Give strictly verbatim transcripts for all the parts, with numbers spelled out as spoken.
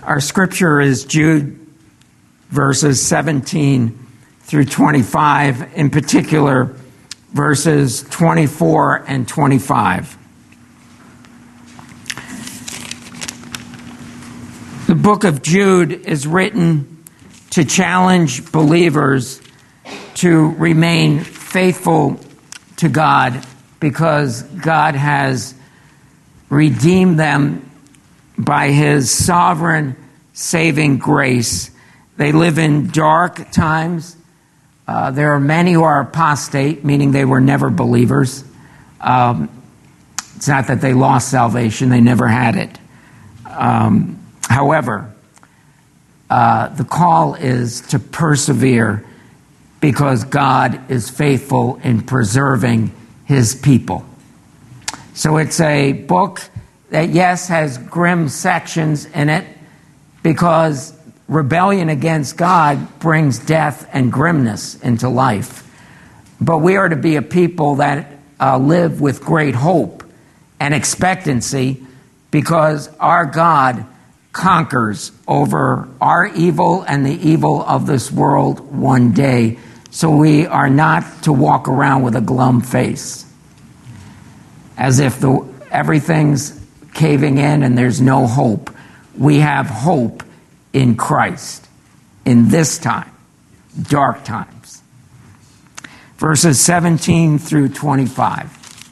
Our scripture is Jude verses seventeen through twenty-five, in particular verses twenty-four and twenty-five. The book of Jude is written to challenge believers to remain faithful to God because God has redeemed them by his sovereign saving grace. They live in dark times. Uh, there are many who are apostate, meaning they were never believers. Um, it's not that they lost salvation, they never had it. Um, however, uh, the call is to persevere because God is faithful in preserving his people. So it's a book that, yes, has grim sections in it because rebellion against God brings death and grimness into life. But we are to be a people that uh, live with great hope and expectancy because our God conquers over our evil and the evil of this world one day. So we are not to walk around with a glum face as if the, everything's caving in and there's no hope. We have hope in Christ in this time, dark times. Verses seventeen through twenty-five.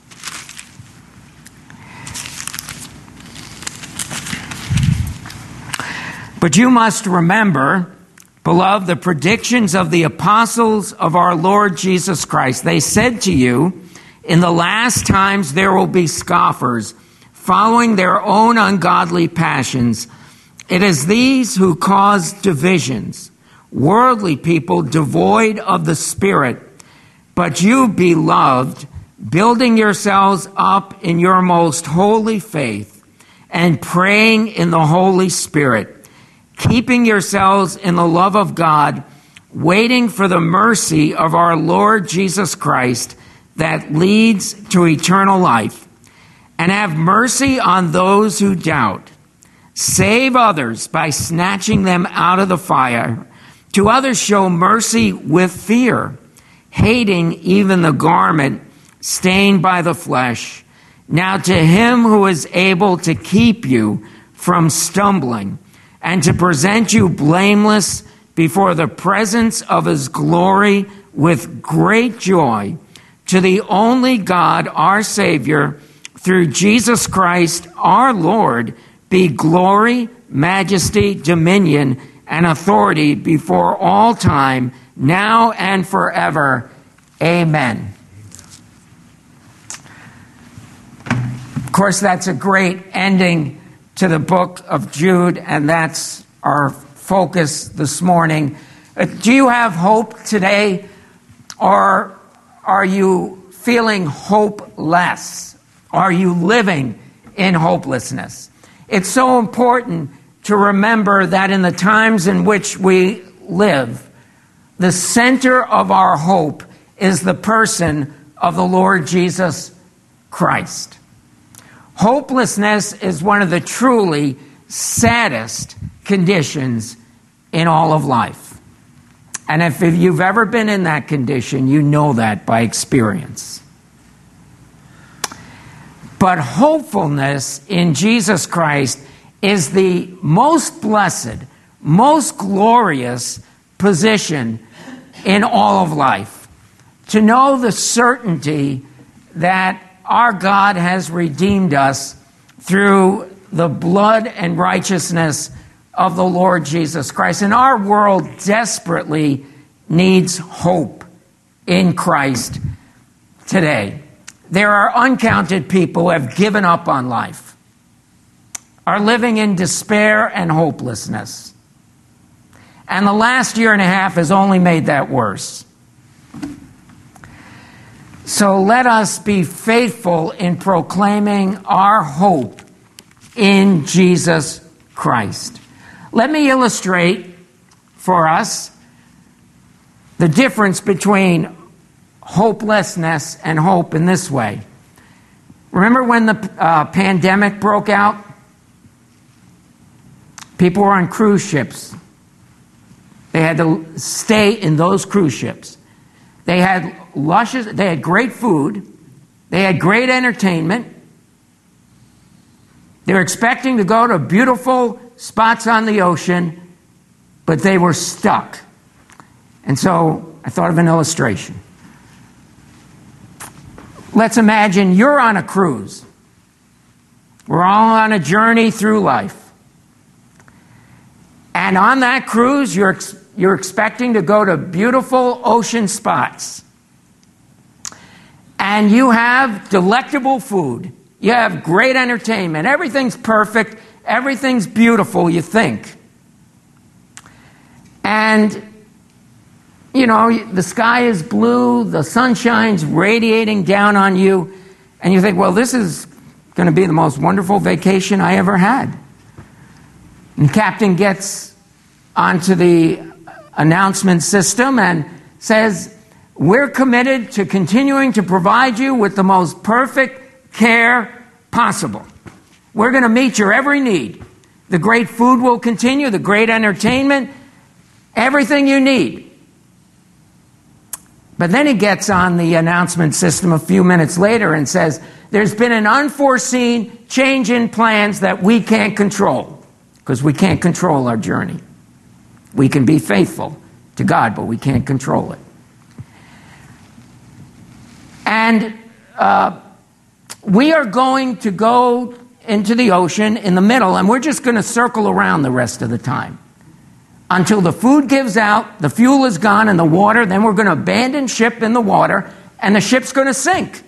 But you must remember, beloved, the predictions of the apostles of our Lord Jesus Christ. They said to you, in the last times there will be scoffers, following their own ungodly passions. It is these who cause divisions, worldly people devoid of the Spirit. But you, beloved, building yourselves up in your most holy faith and praying in the Holy Spirit, keeping yourselves in the love of God, waiting for the mercy of our Lord Jesus Christ that leads to eternal life. And have mercy on those who doubt. Save others by snatching them out of the fire. To others show mercy with fear, hating even the garment stained by the flesh. Now to him who is able to keep you from stumbling and to present you blameless before the presence of his glory with great joy, to the only God, our Savior, through Jesus Christ, our Lord, be glory, majesty, dominion, and authority before all time, now and forever. Amen. Of course, that's a great ending to the book of Jude, and that's our focus this morning. Uh, do you have hope today, or are you feeling hopeless? Are you living in hopelessness? It's so important to remember that in the times in which we live, the center of our hope is the person of the Lord Jesus Christ. Hopelessness is one of the truly saddest conditions in all of life. And if you've ever been in that condition, you know that by experience. But hopefulness in Jesus Christ is the most blessed, most glorious position in all of life. To know the certainty that our God has redeemed us through the blood and righteousness of the Lord Jesus Christ. And our world desperately needs hope in Christ today. There are uncounted people who have given up on life, are living in despair and hopelessness. And the last year and a half has only made that worse. So let us be faithful in proclaiming our hope in Jesus Christ. Let me illustrate for us the difference between hopelessness and hope in this way. Remember when the uh, pandemic broke out? People were on cruise ships. They had to stay in those cruise ships. They had luscious, they had great food. They had great entertainment. They were expecting to go to beautiful spots on the ocean, but they were stuck. And so I thought of an illustration. Let's imagine you're on a cruise. We're all on a journey through life. And on that cruise, you're, you're expecting to go to beautiful ocean spots. And you have delectable food. You have great entertainment. Everything's perfect. Everything's beautiful, you think. And, you know, the sky is blue. The sun shines radiating down on you. And you think, well, this is going to be the most wonderful vacation I ever had. And the captain gets onto the announcement system and says, we're committed to continuing to provide you with the most perfect care possible. We're going to meet your every need. The great food will continue, the great entertainment, everything you need. But then he gets on the announcement system a few minutes later and says, there's been an unforeseen change in plans that we can't control, because we can't control our journey. We can be faithful to God, but we can't control it. And uh, we are going to go into the ocean in the middle, and we're just going to circle around the rest of the time until the food gives out, the fuel is gone in the water. Then we're going to abandon ship in the water, and the ship's going to sink.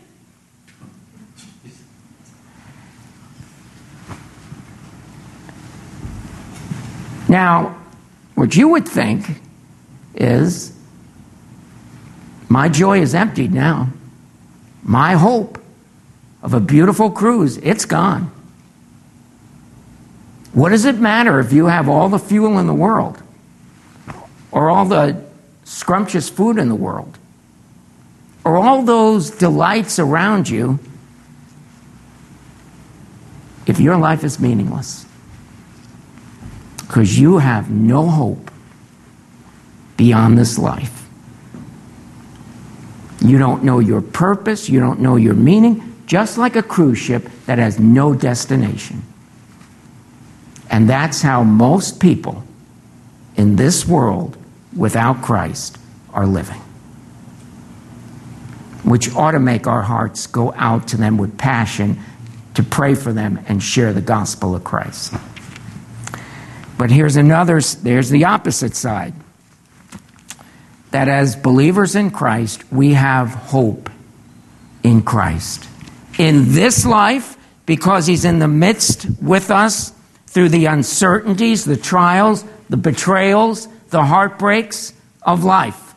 Now, what you would think is, my joy is emptied now. My hope of a beautiful cruise, it's gone. What does it matter if you have all the fuel in the world or all the scrumptious food in the world or all those delights around you if your life is meaningless? Because you have no hope beyond this life. You don't know your purpose. You don't know your meaning. Just like a cruise ship that has no destination. And that's how most people in this world without Christ are living. Which ought to make our hearts go out to them with passion to pray for them and share the gospel of Christ. But here's another, there's the opposite side. That as believers in Christ, we have hope in Christ. In this life, because he's in the midst with us through the uncertainties, the trials, the betrayals, the heartbreaks of life.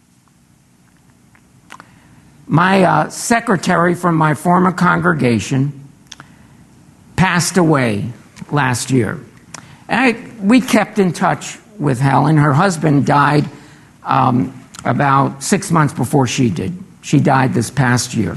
My uh, secretary from my former congregation passed away last year. And I, we kept in touch with Helen. Her husband died Um, about six months before she did. She died this past year.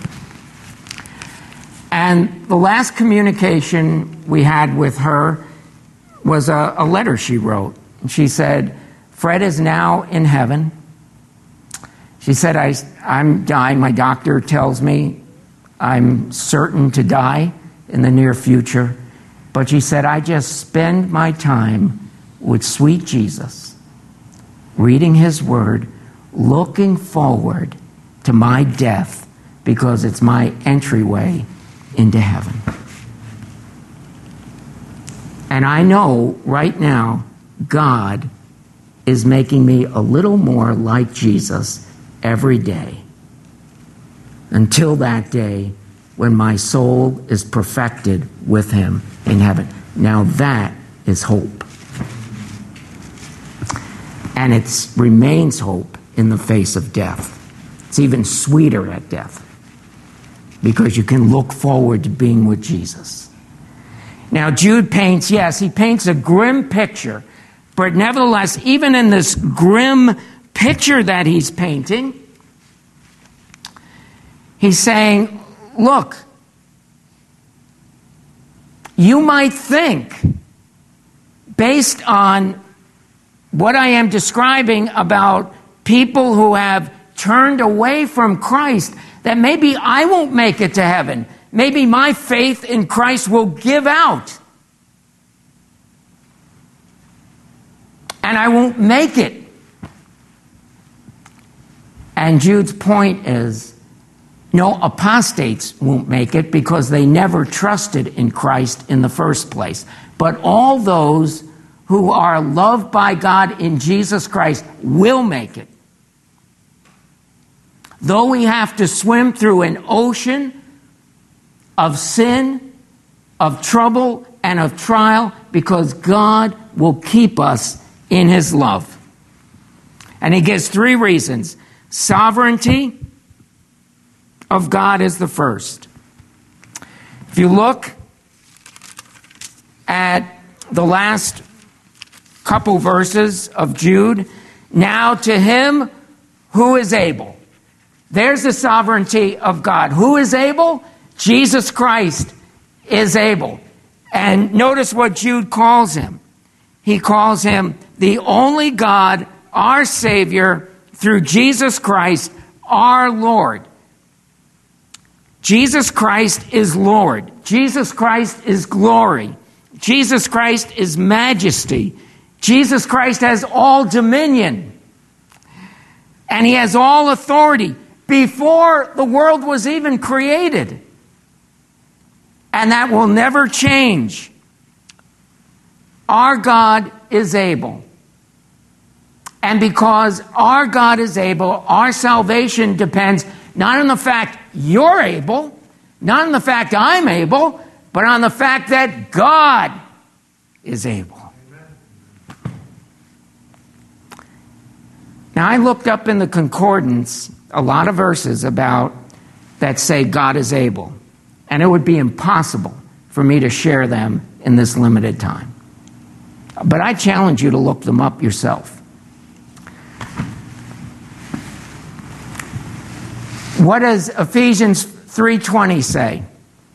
And the last communication we had with her was a, a letter she wrote. She said, Fred is now in heaven. She said, I, I'm dying. My doctor tells me I'm certain to die in the near future. But she said, I just spend my time with sweet Jesus, reading his word, looking forward to my death because it's my entryway into heaven. And I know right now God is making me a little more like Jesus every day until that day when my soul is perfected with him in heaven. Now that is hope. And it remains hope in the face of death. It's even sweeter at death because you can look forward to being with Jesus. Now, Jude paints, yes, he paints a grim picture, but nevertheless, even in this grim picture that he's painting, he's saying, look, you might think, based on what I am describing about people who have turned away from Christ, that maybe I won't make it to heaven. Maybe my faith in Christ will give out. And I won't make it. And Jude's point is, no, apostates won't make it because they never trusted in Christ in the first place. But all those who are loved by God in Jesus Christ will make it. Though we have to swim through an ocean of sin, of trouble, and of trial, because God will keep us in his love. And he gives three reasons. Sovereignty of God is the first. If you look at the last couple verses of Jude, now to him who is able. There's the sovereignty of God. Who is able? Jesus Christ is able. And notice what Jude calls him. He calls him the only God, our Savior, through Jesus Christ, our Lord. Jesus Christ is Lord. Jesus Christ is glory. Jesus Christ is majesty. Jesus Christ has all dominion. And he has all authority before the world was even created. And that will never change. Our God is able. And because our God is able, our salvation depends not on the fact you're able, not on the fact I'm able, but on the fact that God is able. Amen. Now, I looked up in the concordance a lot of verses about that say God is able. And it would be impossible for me to share them in this limited time. But I challenge you to look them up yourself. What does Ephesians three twenty say?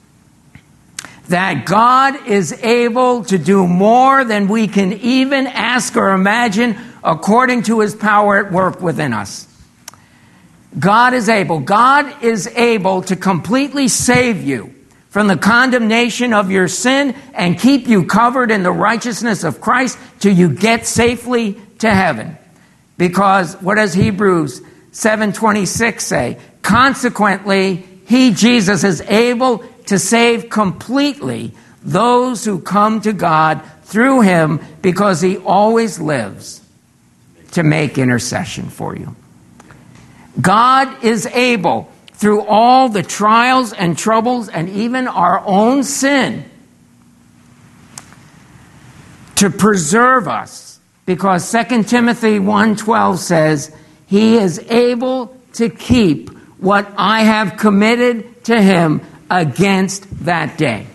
That God is able to do more than we can even ask or imagine according to his power at work within us. God is able. God is able to completely save you from the condemnation of your sin and keep you covered in the righteousness of Christ till you get safely to heaven. Because what does Hebrews seven twenty-six say? Consequently, he, Jesus, is able to save completely those who come to God through him, because he always lives to make intercession for you. God is able, through all the trials and troubles and even our own sin, to preserve us, because Second Timothy one twelve says, he is able to keep what I have committed to him against that day.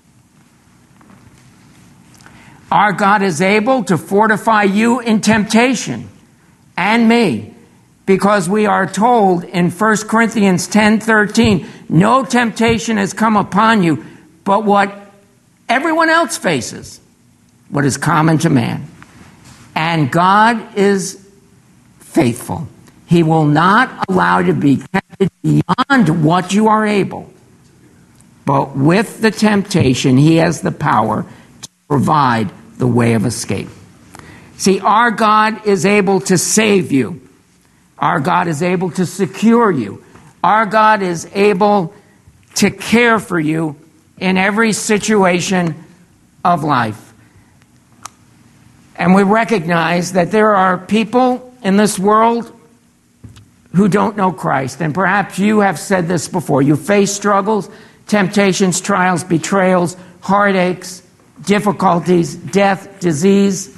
Our God is able to fortify you in temptation, and me, because we are told in First Corinthians ten thirteen, no temptation has come upon you but what everyone else faces, what is common to man. And God is faithful. He will not allow you to be tempted beyond what you are able. But with the temptation, he has the power to provide the way of escape. See, our God is able to save you. Our God is able to secure you. Our God is able to care for you in every situation of life. And we recognize that there are people in this world who don't know Christ. And perhaps you have said this before. You face struggles, temptations, trials, betrayals, heartaches, difficulties, death, disease.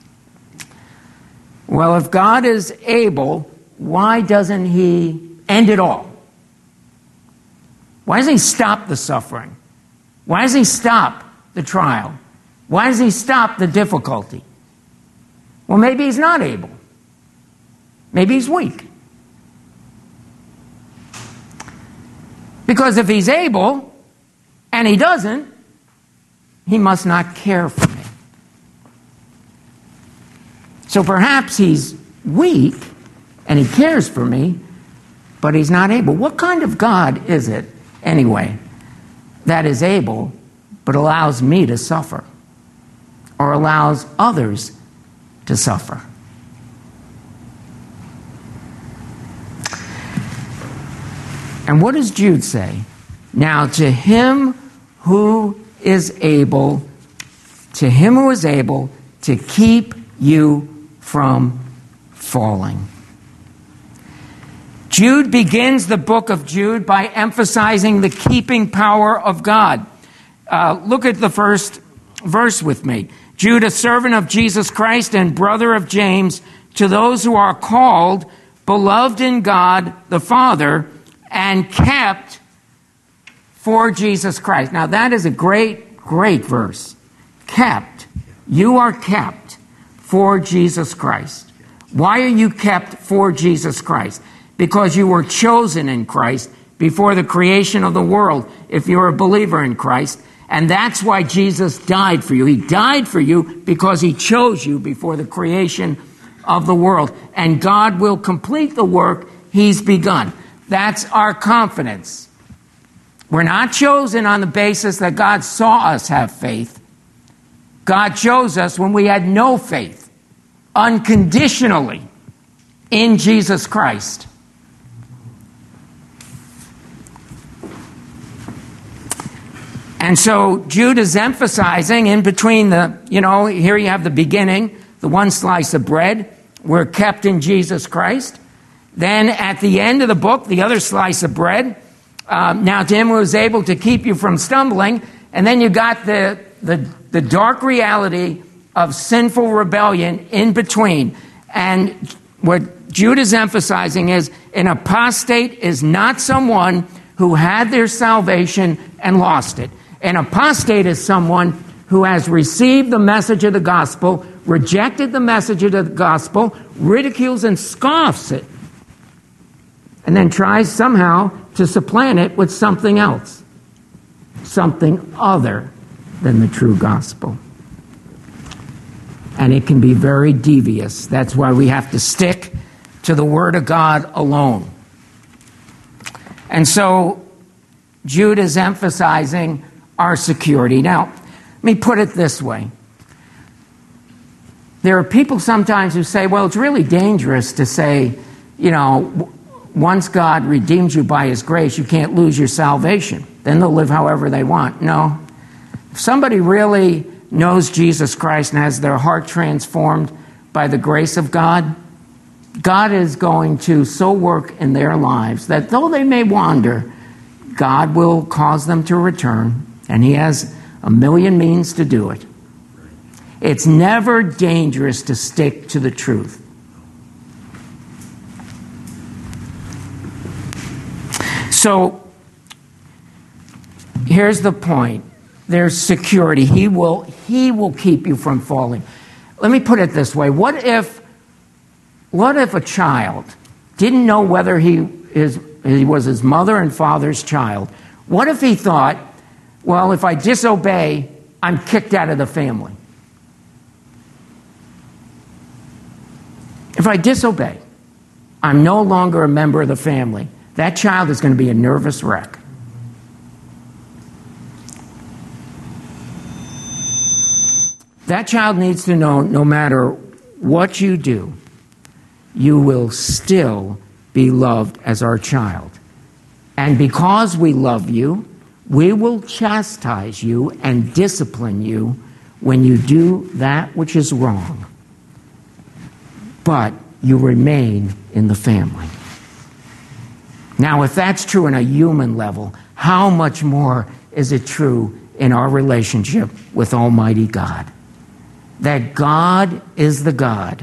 Well, if God is able, why doesn't he end it all? Why doesn't he stop the suffering? Why does he stop the trial? Why does he stop the difficulty? Well, maybe he's not able. Maybe he's weak. Because if he's able, and he doesn't, he must not care for me. So perhaps he's weak and he cares for me, but he's not able. What kind of God is it, anyway, that is able but allows me to suffer or allows others to suffer? And what does Jude say? Now to him who is able, to him who is able to keep you from falling. Jude begins the book of Jude by emphasizing the keeping power of God. Uh, look at the first verse with me. Jude, a servant of Jesus Christ and brother of James, to those who are called, beloved in God the Father, and kept for Jesus Christ. Now that is a great, great verse. Kept. You are kept for Jesus Christ. Why are you kept for Jesus Christ? Because you were chosen in Christ before the creation of the world, if you're a believer in Christ. And that's why Jesus died for you. He died for you because he chose you before the creation of the world. And God will complete the work he's begun. That's our confidence. We're not chosen on the basis that God saw us have faith. God chose us when we had no faith, unconditionally, in Jesus Christ. And so Jude is emphasizing in between the, you know, here you have the beginning, the one slice of bread. We're kept in Jesus Christ. Then at the end of the book, the other slice of bread. Um, now to him who is able to keep you from stumbling. And then you got the, the, the dark reality of sinful rebellion in between. And what Jude is emphasizing is an apostate is not someone who had their salvation and lost it. An apostate is someone who has received the message of the gospel, rejected the message of the gospel, ridicules and scoffs it, and then tries somehow to supplant it with something else, something other than the true gospel. And it can be very devious. That's why we have to stick to the Word of God alone. And so Jude is emphasizing our security. Now, let me put it this way. There are people sometimes who say, well, it's really dangerous to say, you know, once God redeemed you by his grace, you can't lose your salvation. Then they'll live however they want. No. If somebody really knows Jesus Christ and has their heart transformed by the grace of God, God is going to so work in their lives that though they may wander, God will cause them to return, and he has a million means to do it. It's never dangerous to stick to the truth. So, here's the point. There's security. He will, he will keep you from falling. Let me put it this way. What if, what if a child didn't know whether he, is, he was his mother and father's child? What if he thought, well, if I disobey, I'm kicked out of the family? If I disobey, I'm no longer a member of the family. That child is going to be a nervous wreck. That child needs to know no matter what you do, you will still be loved as our child. And because we love you, we will chastise you and discipline you when you do that which is wrong. But you remain in the family. Now, if that's true on a human level, how much more is it true in our relationship with Almighty God? That God is the God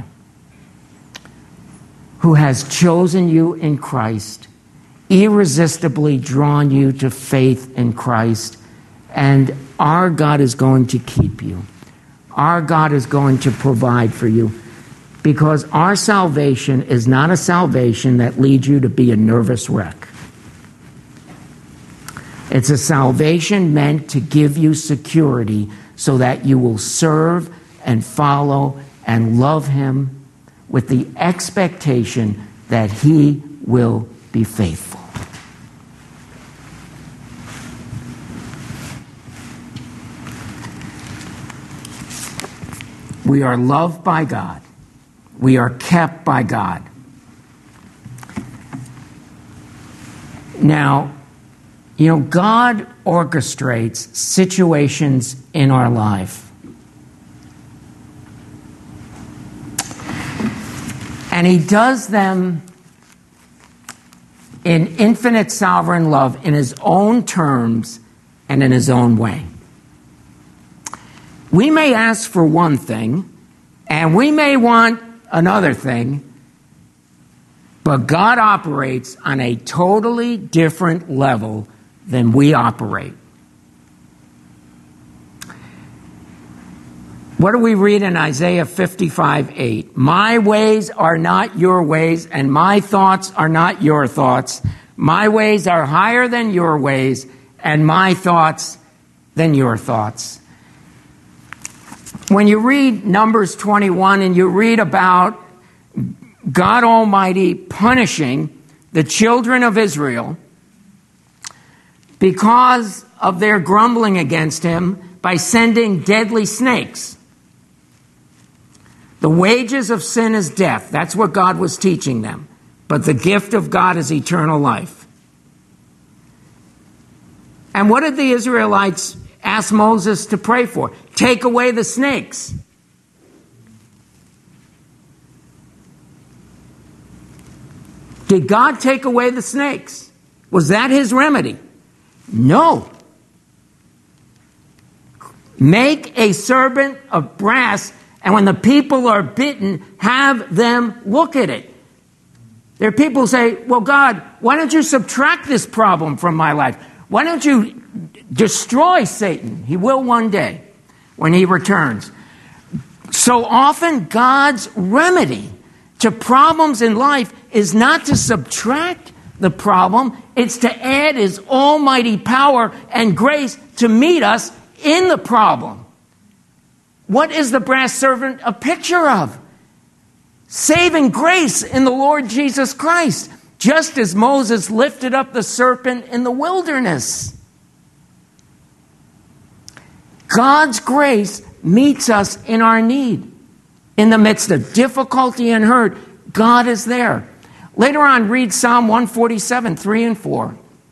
who has chosen you in Christ, irresistibly drawn you to faith in Christ, and our God is going to keep you. Our God is going to provide for you, because our salvation is not a salvation that leads you to be a nervous wreck. It's a salvation meant to give you security so that you will serve and follow and love him with the expectation that he will be faithful. We are loved by God. We are kept by God. Now, you know, God orchestrates situations in our life. And he does them in infinite sovereign love, in his own terms and in his own way. We may ask for one thing, and we may want another thing, but God operates on a totally different level than we operate. What do we read in Isaiah fifty-five eight? My ways are not your ways, and my thoughts are not your thoughts. My ways are higher than your ways, and my thoughts than your thoughts. When you read Numbers twenty-one and you read about God Almighty punishing the children of Israel because of their grumbling against him by sending deadly snakes. The wages of sin is death. That's what God was teaching them. But the gift of God is eternal life. And what did the Israelites ask Moses to pray for? Take away the snakes. Did God take away the snakes? Was that his remedy? No. Make a serpent of brass, and when the people are bitten, have them look at it. There are people who say, well, God, why don't you subtract this problem from my life? Why don't you destroy Satan? He will one day when he returns. So often God's remedy to problems in life is not to subtract the problem, it's to add his almighty power and grace to meet us in the problem. What is the brass serpent a picture of? Saving grace in the Lord Jesus Christ, just as Moses lifted up the serpent in the wilderness. God's grace meets us in our need. In the midst of difficulty and hurt, God is there. Later on, read Psalm one forty-seven, three and four.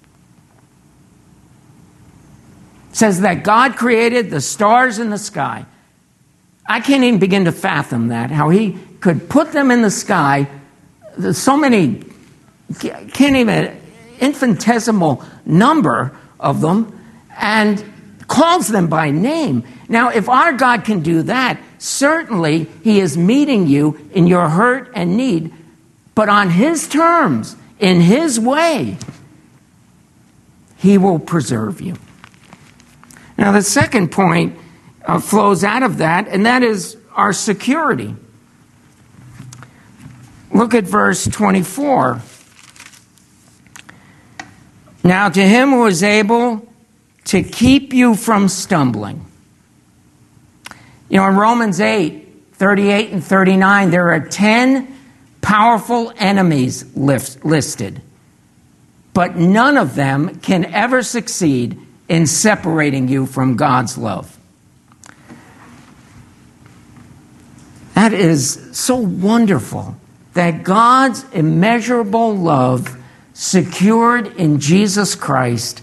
It says that God created the stars in the sky. I can't even begin to fathom that, how he could put them in the sky. There's so many, can't even, infinitesimal number of them, and calls them by name. Now, if our God can do that, certainly he is meeting you in your hurt and need, but on his terms, in his way, he will preserve you. Now, the second point uh, flows out of that, and that is our security. Look at verse twenty-four. Now, to him who is able to keep you from stumbling. You know, in Romans eight, thirty-eight and thirty-nine, there are ten powerful enemies list, listed, but none of them can ever succeed in separating you from God's love. That is so wonderful, that God's immeasurable love secured in Jesus Christ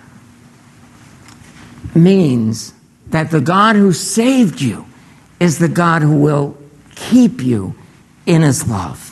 means that the God who saved you is the God who will keep you in his love.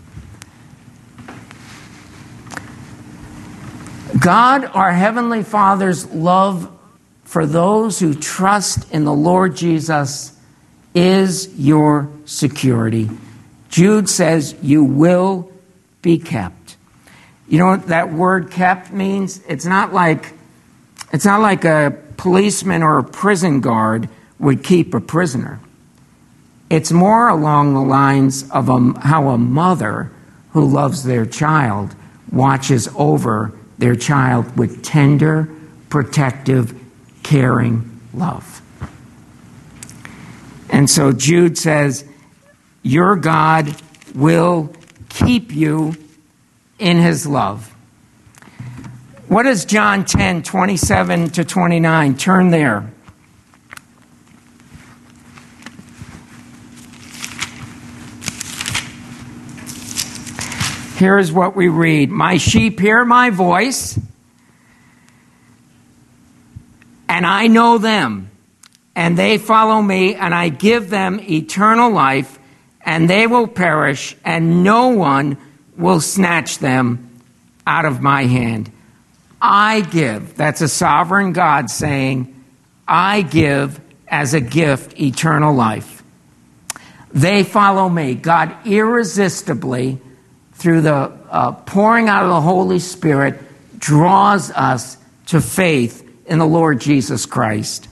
God, our Heavenly Father's love for those who trust in the Lord Jesus is your security. Jude says you will be kept. You know what that word kept means? It's not like it's not like a policeman or a prison guard would keep a prisoner. It's more along the lines of a, how a mother who loves their child watches over their child with tender, protective, caring love. And so Jude says, your God will keep you in his love. What is John ten, twenty-seven to twenty-nine? Turn there. Here is what we read. My sheep hear my voice, and I know them, and they follow me, and I give them eternal life, and they will perish, and no one will snatch them out of my hand. I give. That's a sovereign God saying, I give as a gift eternal life. They follow me. God irresistibly, through the uh, pouring out of the Holy Spirit, draws us to faith in the Lord Jesus Christ.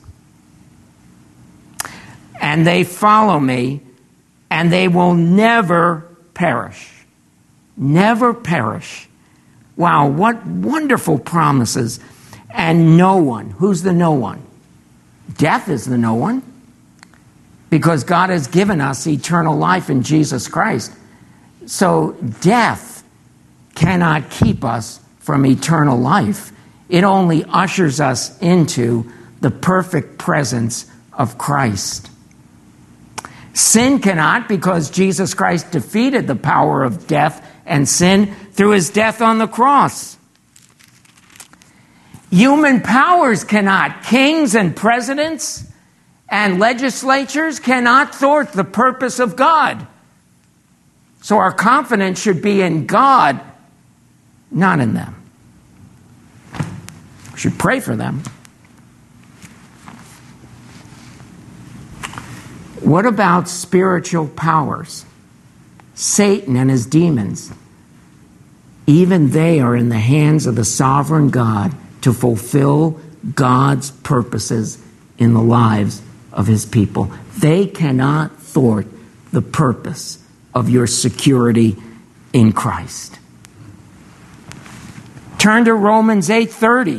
And they follow me, and they will never perish. Never perish. Wow, what wonderful promises. And no one. Who's the no one? Death is the no one. Because God has given us eternal life in Jesus Christ. So death cannot keep us from eternal life. It only ushers us into the perfect presence of Christ. Sin cannot, because Jesus Christ defeated the power of death and sin through his death on the cross. Human powers cannot. Kings and presidents and legislatures cannot thwart the purpose of God. So our confidence should be in God, not in them. We should pray for them. What about spiritual powers? Satan and his demons. Even they are in the hands of the sovereign God to fulfill God's purposes in the lives of his people. They cannot thwart the purpose of your security in Christ. Turn to Romans eight thirty.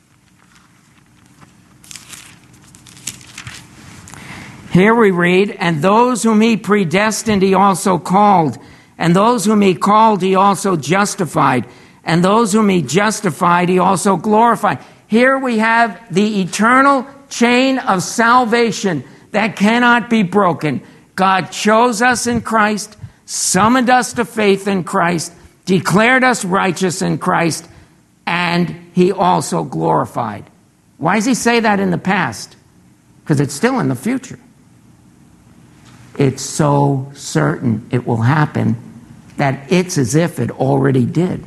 Here we read, and those whom he predestined he also called, and those whom he called he also justified, and those whom he justified he also glorified. Here we have the eternal chain of salvation that cannot be broken. God chose us in Christ, summoned us to faith in Christ, declared us righteous in Christ, and he also glorified. Why does he say that in the past? Because it's still in the future. It's so certain it will happen that it's as if it already did.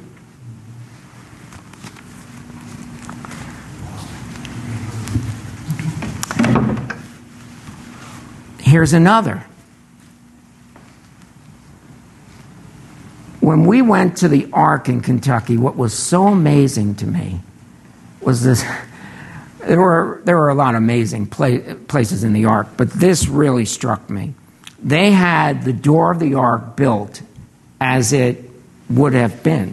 Here's another. When we went to the Ark in Kentucky, what was so amazing to me was this. There were, there were a lot of amazing pla- places in the Ark, but this really struck me. They had the door of the Ark built as it would have been.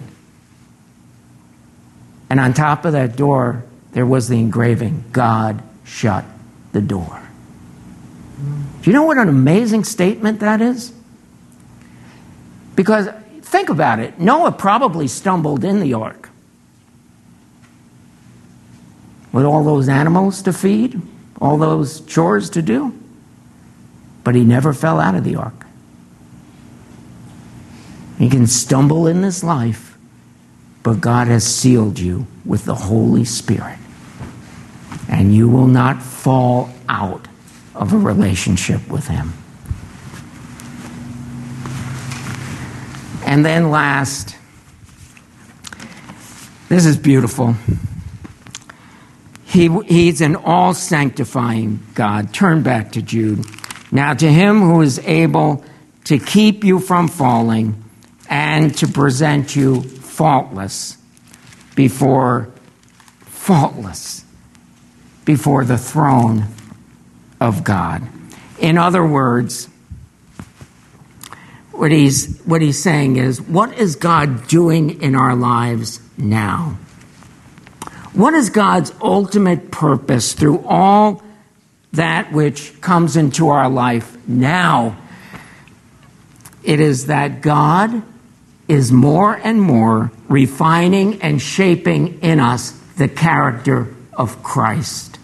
And on top of that door, there was the engraving, God shut the door. Do you know what an amazing statement that is? Because think about it. Noah probably stumbled in the ark with all those animals to feed, all those chores to do. But he never fell out of the ark. You can stumble in this life, but God has sealed you with the Holy Spirit. And you will not fall out of a relationship with him. And then last, this is beautiful. He, he's an all-sanctifying God. Turn back to Jude. Now to him who is able to keep you from falling and to present you faultless before, faultless before the throne of God. In other words, what he's, what he's saying is, what is God doing in our lives now? What is God's ultimate purpose through all that which comes into our life now? it is that God is more and more refining and shaping in us the character of Christ.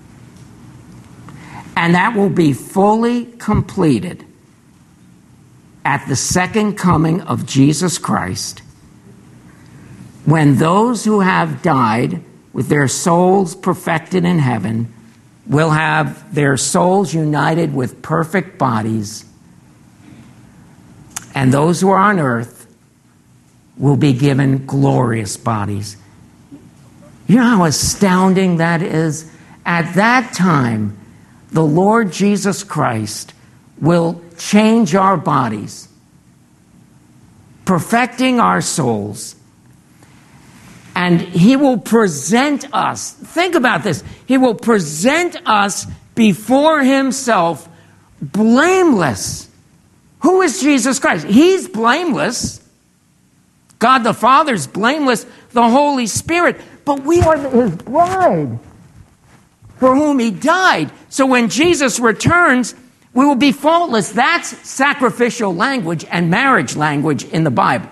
And that will be fully completed at the second coming of Jesus Christ, when those who have died with their souls perfected in heaven will have their souls united with perfect bodies, and those who are on earth will be given glorious bodies. You know how astounding that is? At that time, the Lord Jesus Christ will change our bodies, perfecting our souls, and he will present us. Think about this. He will present us before himself blameless. Who is Jesus Christ? He's blameless. God the Father is blameless. The Holy Spirit. But we are his bride, for whom he died. So when Jesus returns, we will be faultless. That's sacrificial language and marriage language in the Bible.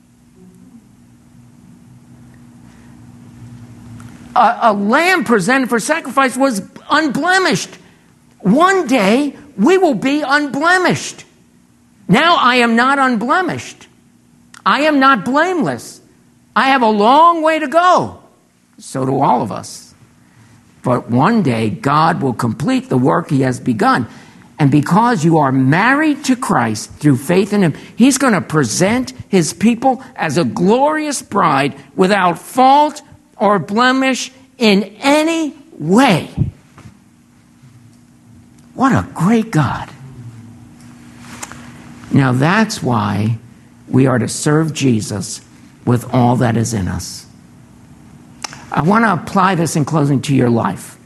A, a lamb presented for sacrifice was unblemished. One day, we will be unblemished. Now I am not unblemished. I am not blameless. I have a long way to go. So do all of us. But one day, God will complete the work he has begun. And because you are married to Christ through faith in him, he's going to present his people as a glorious bride without fault or blemish in any way. What a great God. Now that's why we are to serve Jesus with all that is in us. I want to apply this in closing to your life.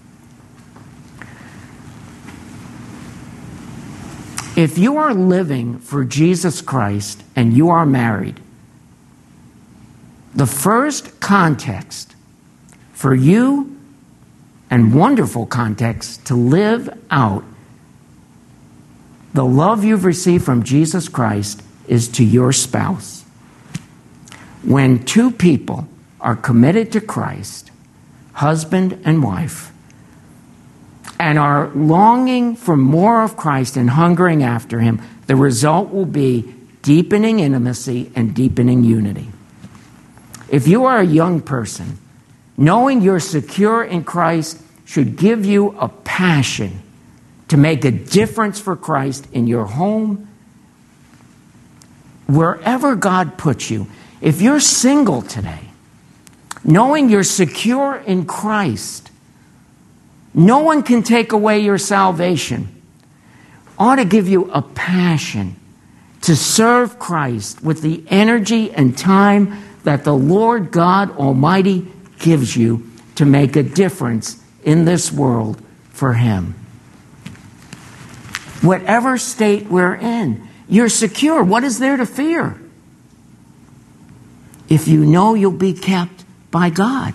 If you are living for Jesus Christ and you are married, the first context for you, and wonderful context to live out the love you've received from Jesus Christ, is to your spouse. When two people are committed to Christ, husband and wife, and are longing for more of Christ and hungering after him, the result will be deepening intimacy and deepening unity. If you are a young person, knowing you're secure in Christ should give you a passion to make a difference for Christ in your home, wherever God puts you. If you're single today, knowing you're secure in Christ, no one can take away your salvation, ought to give you a passion to serve Christ with the energy and time that the Lord God Almighty gives you to make a difference in this world for him. Whatever state we're in, you're secure. What is there to fear? If you know you'll be kept by God.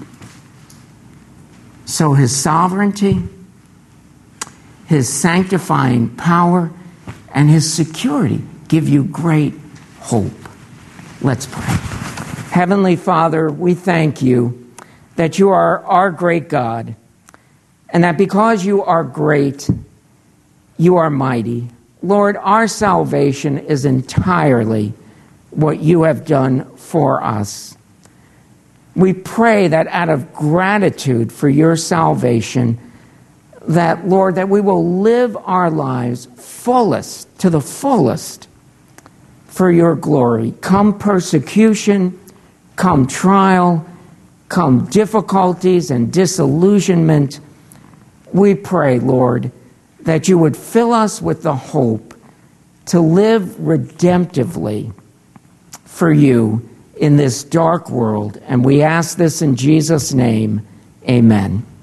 So his sovereignty, his sanctifying power, and his security give you great hope. Let's pray. Heavenly Father, we thank you that you are our great God, and that because you are great, you are mighty. Lord, our salvation is entirely what you have done for us. We pray that out of gratitude for your salvation, that, Lord, that we will live our lives fullest, to the fullest, for your glory. Come persecution, come trial, come difficulties and disillusionment, we pray, Lord, that you would fill us with the hope to live redemptively for you in this dark world. And we ask this in Jesus' name. Amen.